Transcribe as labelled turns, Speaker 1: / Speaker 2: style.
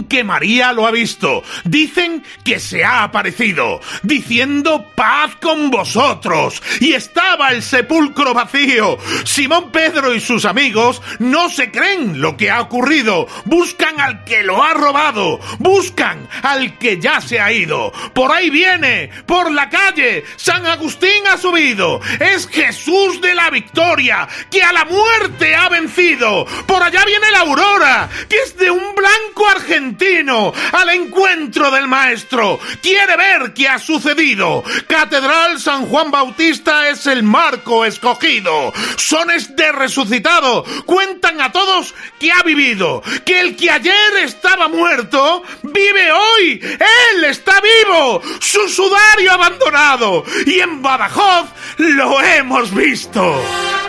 Speaker 1: que María lo ha visto. Dicen que se ha aparecido, diciendo paz con vosotros. Y estaba el sepulcro vacío. Simón Pedro y sus amigos no se creen lo que ha ocurrido. Buscan al que lo ha robado. Buscan al que ya se ha ido. Por ahí viene, por la calle. San Agustín ha subido. Es Jesús de la Victoria, que a la muerte ha vencido. Por allá viene la aurora, que es de un blanco argentino, al encuentro del maestro. Quiere ver qué ha sucedido. Catedral San Juan Bautista es el marco escogido. Sones de resucitado cuentan a todos que ha vivido, que el que ayer estaba muerto vive hoy. Él está vivo, su sudario abandonado, y en Badajoz lo hemos visto.